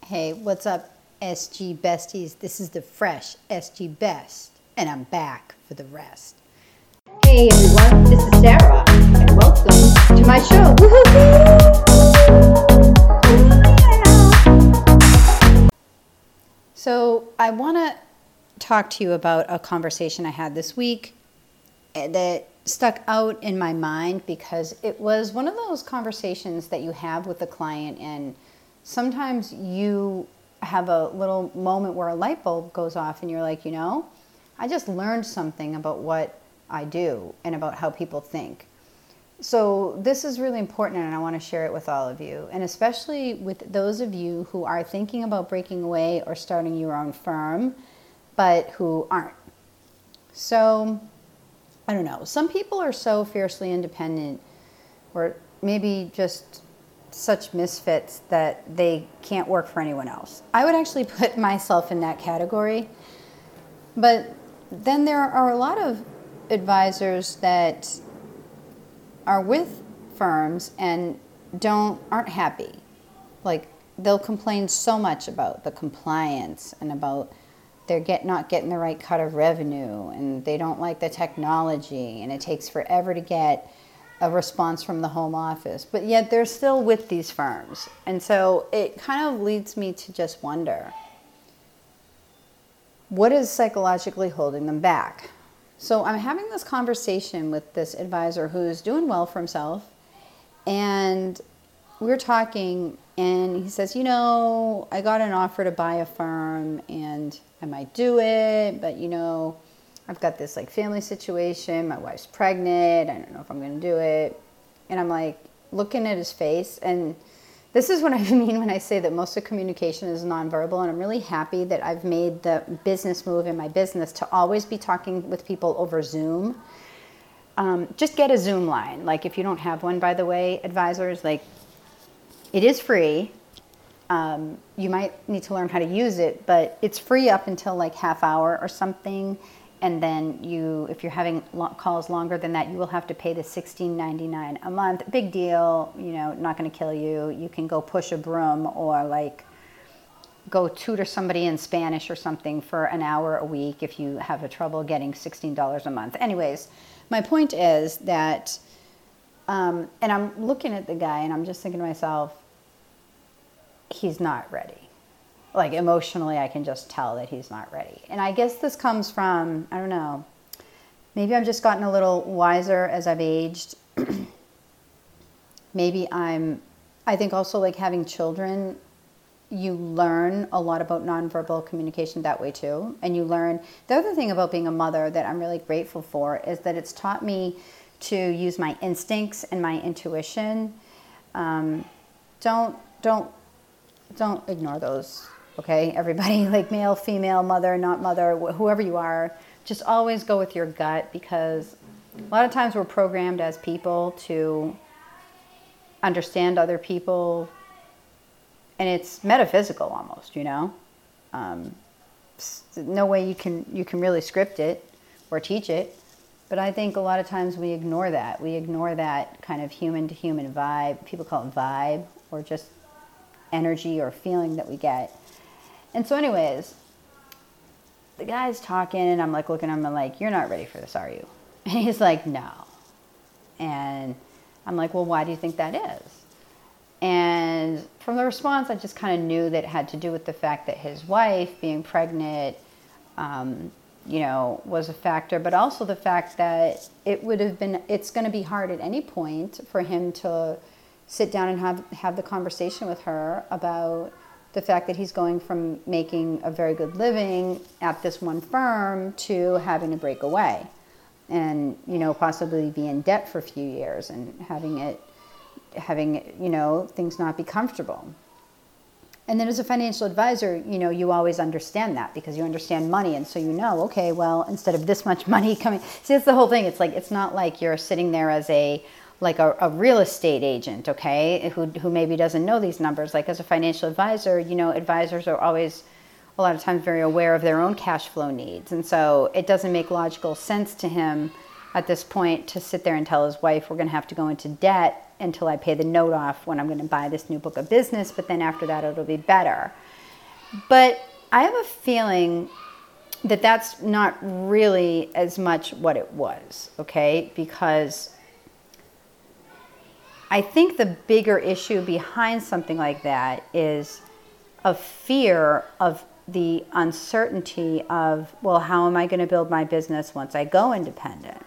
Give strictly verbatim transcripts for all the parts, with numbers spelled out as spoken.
Hey, what's up, S G Besties? This is the fresh S G Best, and I'm back for the rest. Hey everyone, this is Sarah, and welcome to my show. So I want to talk to you about a conversation I had this week that stuck out in my mind because it was one of those conversations that you have with a client, and sometimes you have a little moment where a light bulb goes off and you're like, you know, I just learned something about what I do and about how people think. So this is really important, and I want to share it with all of you, and especially with those of you who are thinking about breaking away or starting your own firm, but who aren't. So I don't know. Some people are so fiercely independent, or maybe just such misfits that they can't work for anyone else. I would actually put myself in that category. But then there are a lot of advisors that are with firms and don't aren't happy. Like, they'll complain so much about the compliance and about they're get not getting the right cut of revenue, and they don't like the technology, and it takes forever to get a response from the home office, but yet they're still with these firms. And so it kind of leads me to just wonder, what is psychologically holding them back? So I'm having this conversation with this advisor who's doing well for himself, and we're talking, and he says, you know, I got an offer to buy a firm, and I might do it, but you know, I've got this like family situation, my wife's pregnant, I don't know if I'm going to do it. And I'm like looking at his face, and this is what I mean when I say that most of communication is nonverbal, and I'm really happy that I've made the business move in my business to always be talking with people over Zoom. Um, just get a Zoom line. Like, if you don't have one, by the way, advisors, like, it is free. Um, you might need to learn how to use it, but it's free up until like half hour or something. And then you, if you're having calls longer than that, you will have to pay the sixteen ninety-nine a month. Big deal, you know, not going to kill you. You can go push a broom or like go tutor somebody in Spanish or something for an hour a week if you have a trouble getting sixteen dollars a month. Anyways, my point is that, um, and I'm looking at the guy and I'm just thinking to myself, he's not ready. Like, emotionally, I can just tell that he's not ready. And I guess this comes from, I don't know, maybe I've just gotten a little wiser as I've aged. Maybe I'm, I think also like having children, you learn a lot about nonverbal communication that way too. And you learn, the other thing about being a mother that I'm really grateful for is that it's taught me to use my instincts and my intuition. Um, don't, don't, don't ignore those. Okay, everybody, like male, female, mother, not mother, wh- whoever you are, just always go with your gut, because a lot of times we're programmed as people to understand other people, and it's metaphysical almost, you know. Um, no way you can you can really script it or teach it, but I think a lot of times we ignore that. We ignore that kind of human-to-human vibe. People call it vibe, or just energy or feeling that we get. And so anyways, the guy's talking, and I'm like looking at him, and like, you're not ready for this, are you? And he's like, no. And I'm like, well, why do you think that is? And from the response, I just kind of knew that it had to do with the fact that his wife being pregnant, um, you know, was a factor, but also the fact that it would have been, it's going to be hard at any point for him to sit down and have, have the conversation with her about the fact that he's going from making a very good living at this one firm to having to break away and, you know, possibly be in debt for a few years and having it, having, you know, things not be comfortable. And then as a financial advisor, you know, you always understand that because you understand money. And so you know, okay, well, instead of this much money coming, see, that's the whole thing. It's like, it's not like you're sitting there as a, like a, a real estate agent, okay, who who maybe doesn't know these numbers. Like, as a financial advisor, you know, advisors are always a lot of times very aware of their own cash flow needs. And so it doesn't make logical sense to him at this point to sit there and tell his wife, we're going to have to go into debt until I pay the note off when I'm going to buy this new book of business, but then after that it'll be better. But I have a feeling that that's not really as much what it was, okay? Because I think the bigger issue behind something like that is a fear of the uncertainty of, well, how am I going to build my business once I go independent?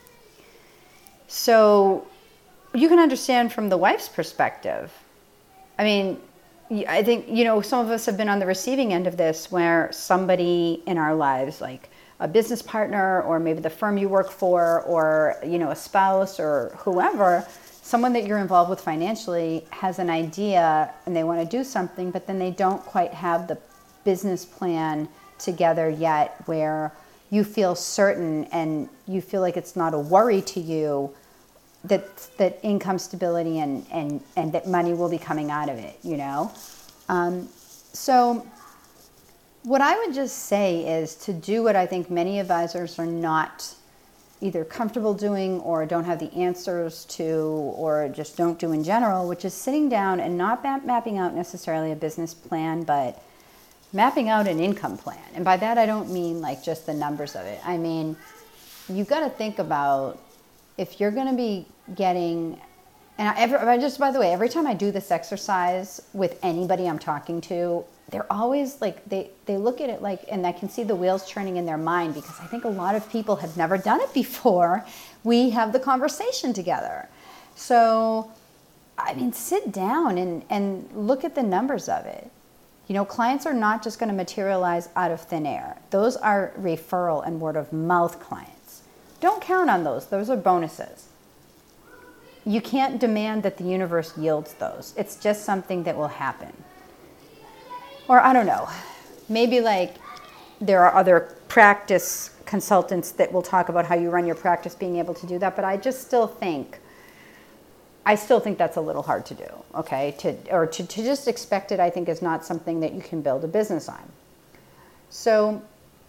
So you can understand from the wife's perspective. I mean, I think, you know, some of us have been on the receiving end of this where somebody in our lives, like a business partner or maybe the firm you work for or, you know, a spouse or whoever, someone that you're involved with financially has an idea and they want to do something, but then they don't quite have the business plan together yet where you feel certain and you feel like it's not a worry to you that that income stability and, and, and that money will be coming out of it, you know? Um, so what I would just say is to do what I think many advisors are not either comfortable doing or don't have the answers to or just don't do in general, which is sitting down and not map- mapping out necessarily a business plan, but mapping out an income plan. And by that, I don't mean like just the numbers of it. I mean, you got to think about if you're going to be getting, and I, every, I just, by the way, every time I do this exercise with anybody I'm talking to, they're always like, they, they look at it like, and I can see the wheels turning in their mind because I think a lot of people have never done it before. We have the conversation together. So, I mean, sit down and, and look at the numbers of it. You know, clients are not just going to materialize out of thin air. Those are referral and word of mouth clients. Don't count on those. Those are bonuses. You can't demand that the universe yields those. It's just something that will happen. Or I don't know, maybe like there are other practice consultants that will talk about how you run your practice being able to do that, but I just still think, I still think that's a little hard to do, okay? To, or to, to just expect it, I think is not something that you can build a business on. So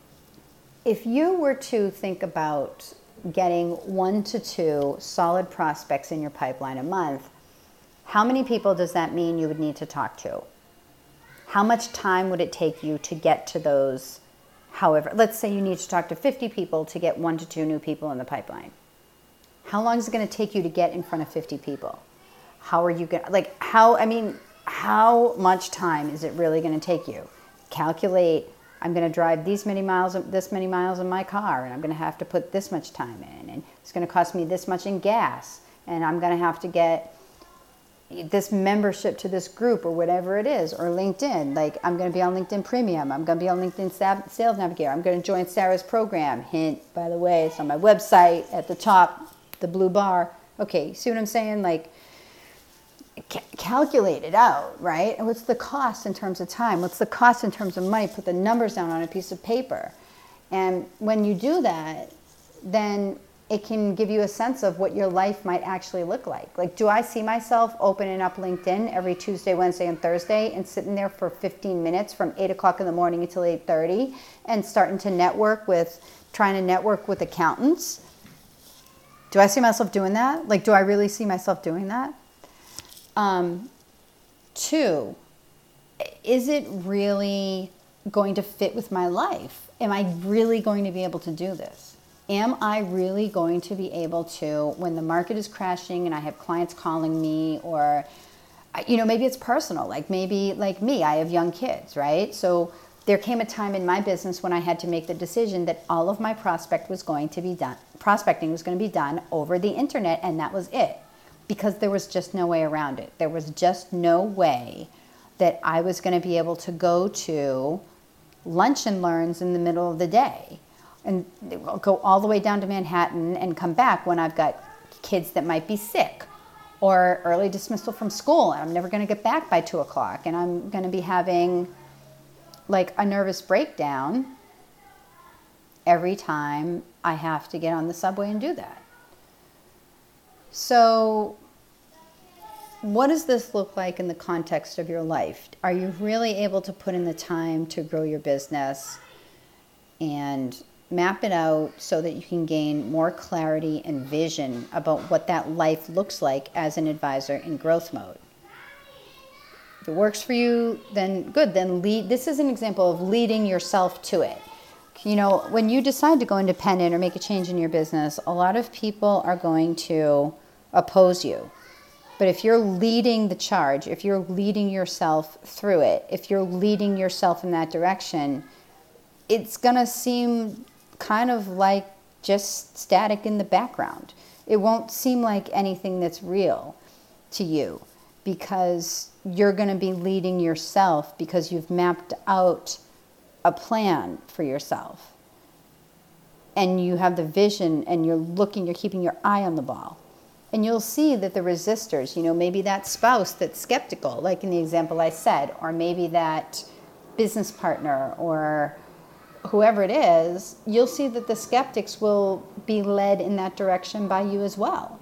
if you were to think about getting one to two solid prospects in your pipeline a month, how many people does that mean you would need to talk to? How much time would it take you to get to those? However, let's say you need to talk to fifty people to get one to two new people in the pipeline. How long is it going to take you to get in front of fifty people? How are you going to, like, how, I mean, how much time is it really going to take you? Calculate, I'm going to drive these many miles, this many miles in my car, and I'm going to have to put this much time in, and it's going to cost me this much in gas, and I'm going to have to get this membership to this group or whatever it is, or LinkedIn. Like, I'm going to be on LinkedIn Premium. I'm going to be on LinkedIn Sales Navigator. I'm going to join Sarah's program. Hint, by the way, it's on my website at the top, the blue bar. Okay, see what I'm saying? Like, ca- calculate it out, right? And what's the cost in terms of time? What's the cost in terms of money? Put the numbers down on a piece of paper. And when you do that, then it can give you a sense of what your life might actually look like. Like, do I see myself opening up LinkedIn every Tuesday, Wednesday, and Thursday and sitting there for fifteen minutes from eight o'clock in the morning until eight thirty and starting to network with, trying to network with accountants? Do I see myself doing that? Like, do I really see myself doing that? Um, two, is it really going to fit with my life? Am I really going to be able to do this? Am I really going to be able to, when the market is crashing and I have clients calling me, or, you know, maybe it's personal, like maybe like me, I have young kids, right? So there came a time in my business when I had to make the decision that all of my prospect was going to be done, prospecting was going to be done over the internet, and that was it, because there was just no way around it. There was just no way that I was going to be able to go to lunch and learns in the middle of the day and go all the way down to Manhattan and come back when I've got kids that might be sick or early dismissal from school and I'm never going to get back by two o'clock and I'm going to be having like a nervous breakdown every time I have to get on the subway and do that. So what does this look like in the context of your life? Are you really able to put in the time to grow your business and map it out so that you can gain more clarity and vision about what that life looks like as an advisor in growth mode? If it works for you, then good. Then lead. This is an example of leading yourself to it. You know, when you decide to go independent or make a change in your business, a lot of people are going to oppose you. But if you're leading the charge, if you're leading yourself through it, if you're leading yourself in that direction, it's going to seem kind of like just static in the background. It won't seem like anything that's real to you because you're going to be leading yourself because you've mapped out a plan for yourself. And you have the vision and you're looking, you're keeping your eye on the ball. And you'll see that the resistors, you know, maybe that spouse that's skeptical, like in the example I said, or maybe that business partner or whoever it is, you'll see that the skeptics will be led in that direction by you as well.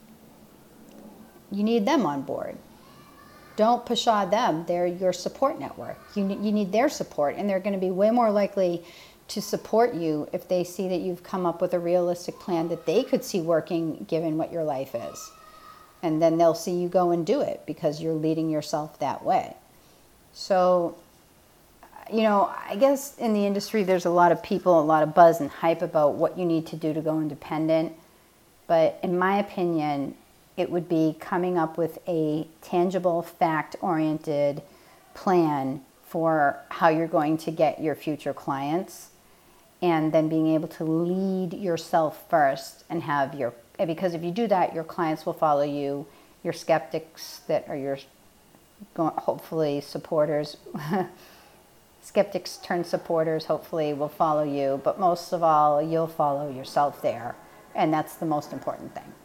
You need them on board. Don't pshaw them. They're your support network. You need, you need their support, and they're going to be way more likely to support you if they see that you've come up with a realistic plan that they could see working given what your life is. And then they'll see you go and do it because you're leading yourself that way. So, you know, I guess in the industry there's a lot of people, a lot of buzz and hype about what you need to do to go independent. But in my opinion, it would be coming up with a tangible, fact-oriented plan for how you're going to get your future clients, and then being able to lead yourself first and have your, because if you do that, your clients will follow you, your skeptics that are your, hopefully supporters, skeptics turn supporters hopefully will follow you, but most of all, you'll follow yourself there, and that's the most important thing.